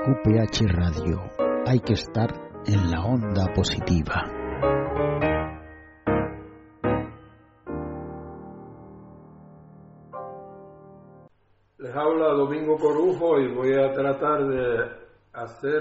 UPH Radio. Hay que estar en la onda positiva. Les habla Domingo Corujo y voy a tratar de hacer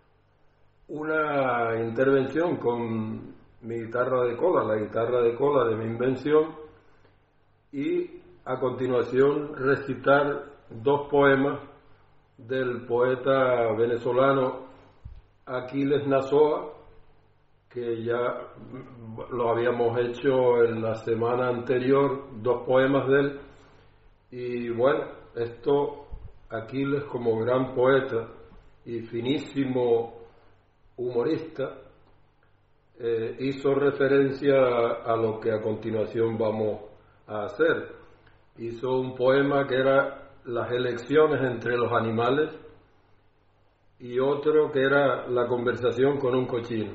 una intervención con mi guitarra de cola, la guitarra de cola de mi invención, y a continuación recitar dos poemas del poeta venezolano Aquiles Nazoa, que ya lo habíamos hecho en la semana anterior, dos poemas de él. Y bueno, esto, Aquiles, como gran poeta y finísimo humorista, hizo referencia a lo que a continuación vamos a hacer. Hizo un poema que era las elecciones entre los animales y otro que era la conversación con un cochino.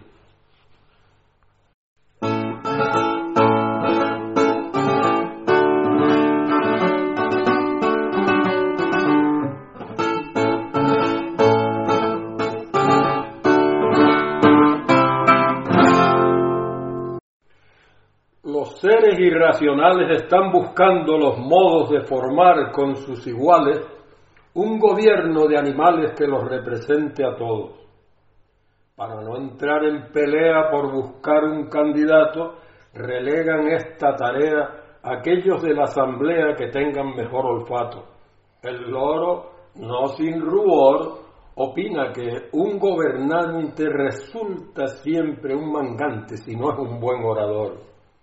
Los seres irracionales están buscando los modos de formar con sus iguales un gobierno de animales que los represente a todos. Para no entrar en pelea por buscar un candidato, relegan esta tarea a aquellos de la asamblea que tengan mejor olfato. El loro, no sin rubor, opina que un gobernante resulta siempre un mangante si no es un buen orador.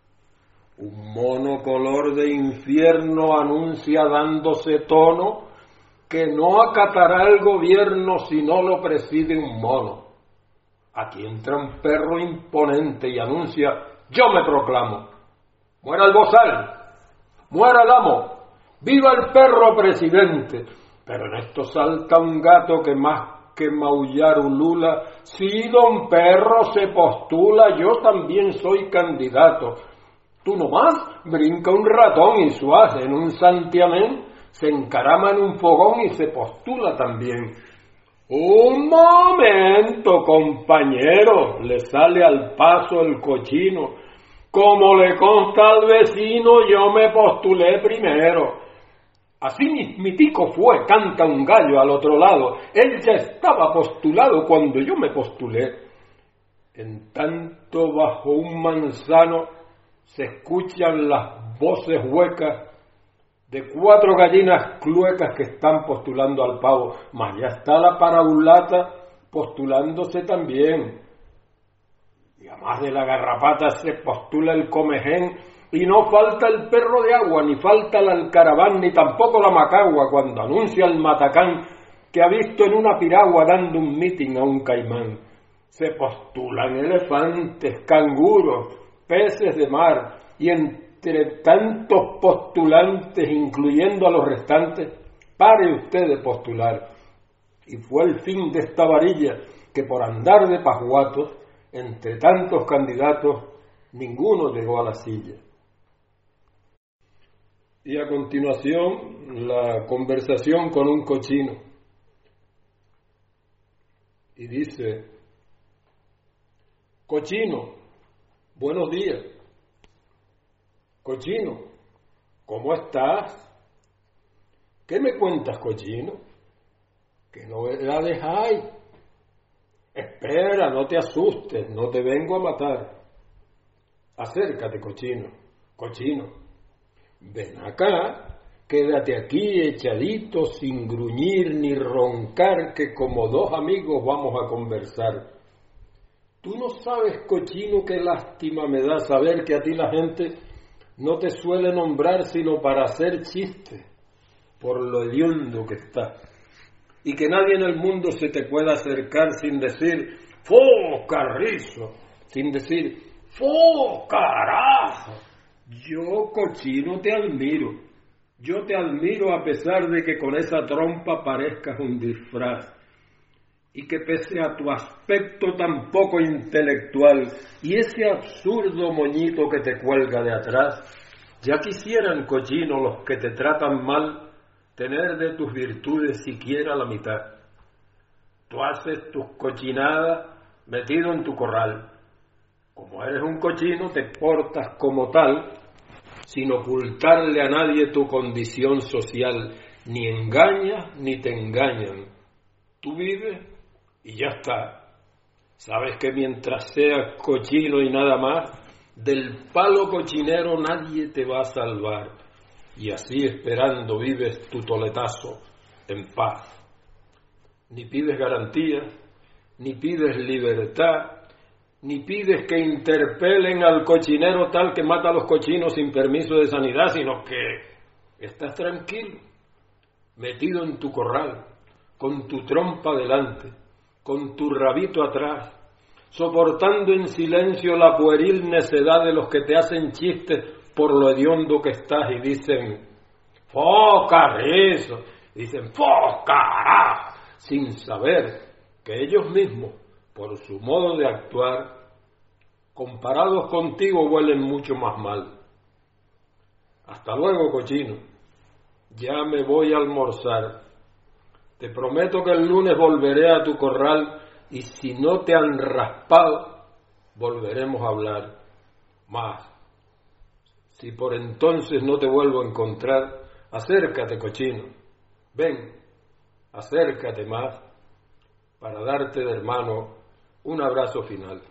Un mono color de infierno anuncia dándose tono que no acatará el gobierno si no lo preside un mono. Aquí entra un perro imponente y anuncia: yo me proclamo. Muera el bozal, muera el amo, viva el perro presidente. Pero en esto salta un gato que más que maullar ulula: si don perro se postula, yo también soy candidato. Tú nomás, brinca un ratón y suave en un santiamén, se encarama en un fogón y se postula también. Un momento, compañero, le sale al paso el cochino. Como le consta al vecino, yo me postulé primero. Así mismitico fue, canta un gallo al otro lado. Él ya estaba postulado cuando yo me postulé. En tanto, bajo un manzano se escuchan las voces huecas de 4 gallinas cluecas que están postulando al pavo, mas ya está la paraulata postulándose también. Y además de la garrapata se postula el comején, y no falta el perro de agua, ni falta el alcaraván, ni tampoco la macagua, cuando anuncia el matacán que ha visto en una piragua dando un mitin a un caimán. Se postulan elefantes, canguros, peces de mar, y entre tantos postulantes, incluyendo a los restantes, pare usted de postular. Y fue el fin de esta varilla que por andar de pasguatos, entre tantos candidatos, ninguno llegó a la silla. Y a continuación, la conversación con un cochino. Y dice: cochino, buenos días. Cochino, ¿cómo estás? ¿Qué me cuentas, cochino? ¿Qué novedades hay? Espera, no te asustes, no te vengo a matar. Acércate, cochino. Cochino, ven acá, quédate aquí echadito sin gruñir ni roncar, que como dos amigos vamos a conversar. Tú no sabes, cochino, qué lástima me da saber que a ti la gente no te suele nombrar sino para hacer chistes, por lo hediondo que está, y que nadie en el mundo se te pueda acercar sin decir ¡fo, carrizo!, sin decir ¡fo, carajo! Yo, cochino, te admiro. Yo te admiro a pesar de que con esa trompa parezcas un disfraz, y que pese a tu aspecto tan poco intelectual y ese absurdo moñito que te cuelga de atrás, ya quisieran, cochino, los que te tratan mal tener de tus virtudes siquiera la mitad. tú haces tus cochinadas metido en tu corral. Como eres un cochino, te portas como tal, sin ocultarle a nadie tu condición social. Ni engañas ni te engañan. Tú vives y ya está. Sabes que mientras seas cochino y nada más, del palo cochinero nadie te va a salvar. Y así esperando vives tu toletazo en paz. Ni pides garantías, ni pides libertad, ni pides que interpelen al cochinero tal que mata a los cochinos sin permiso de sanidad, sino que estás tranquilo, metido en tu corral, con tu trompa delante, con tu rabito atrás, soportando en silencio la pueril necedad de los que te hacen chistes por lo hediondo que estás y dicen ¡foca eso! Dicen ¡foca! Sin saber que ellos mismos, por su modo de actuar, comparados contigo huelen mucho más mal. Hasta luego, cochino. Ya me voy a almorzar. Te prometo que el lunes volveré a tu corral y si no te han raspado, volveremos a hablar más. Si por entonces no te vuelvo a encontrar, acércate, cochino. Ven, acércate más para darte de hermano un abrazo final.